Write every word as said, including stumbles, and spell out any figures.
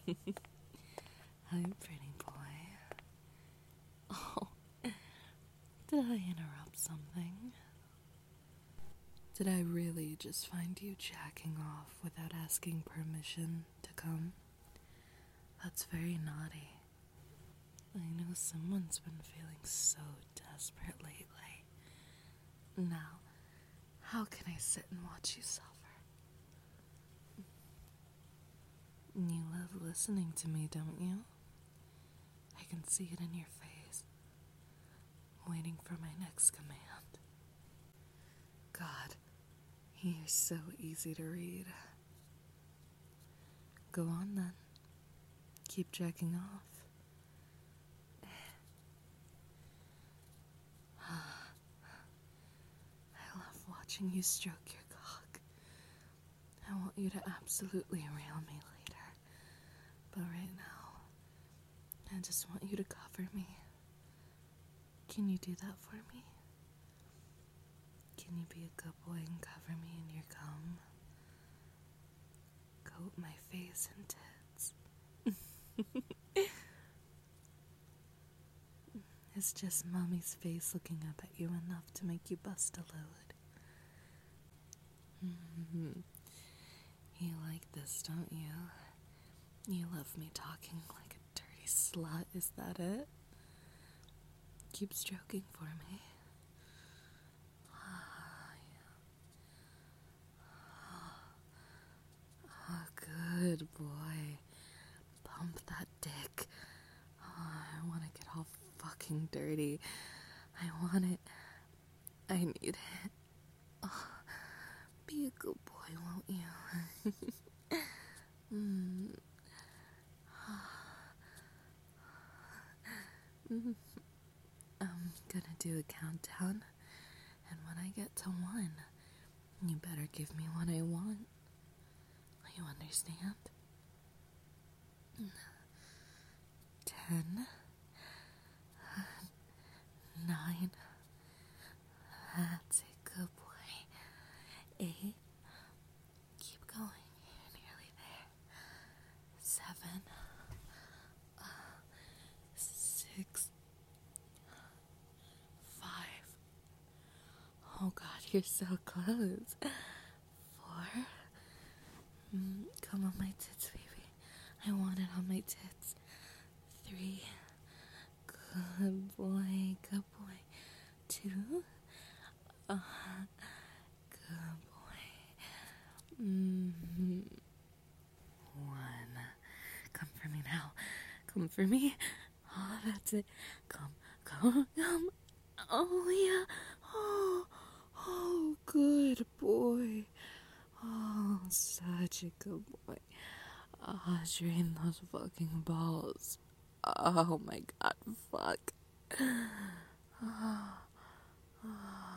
Hi, pretty boy. Oh, did I interrupt something? Did I really just find you jacking off without asking permission to come? That's very naughty. I know someone's been feeling so desperate lately. Now, how can I sit and watch you suffer? You love listening to me, don't you? I can see it in your face. I'm waiting for my next command. God, you're so easy to read. Go on then. Keep jacking off. I love watching you stroke your cock. I want you to absolutely rail me later. But right now, I just want you to cover me. Can you do that for me? Can you be a good boy and cover me in your cum? Coat my face and tits. It's just mommy's face looking up at you enough to make you bust a load. Mm-hmm. You like this, don't you? You love me talking like a dirty slut, is that it? Keep stroking for me. Oh, good boy. Pump that dick. Oh, I want to get all fucking dirty. I want it. I need it. Oh, be a good boy, won't you? mm. I'm gonna do a countdown, and when I get to one, you better give me what I want. You understand? Ten. Nine. That's it, good boy. Eight. Keep going. You're nearly there. Seven. Uh, six. Five. Oh God, you're so close. Four. Mm, come on my tits, baby. I want it on my tits. Three. Good boy, good boy. Two. Uh, good boy. Mm-hmm. One. Come for me now. Come for me. Oh, that's it. Come, come, come. Oh, yeah. Oh, oh, good boy. Oh, such a good boy. Oh, drain those fucking balls. Oh my God, fuck. Oh, oh.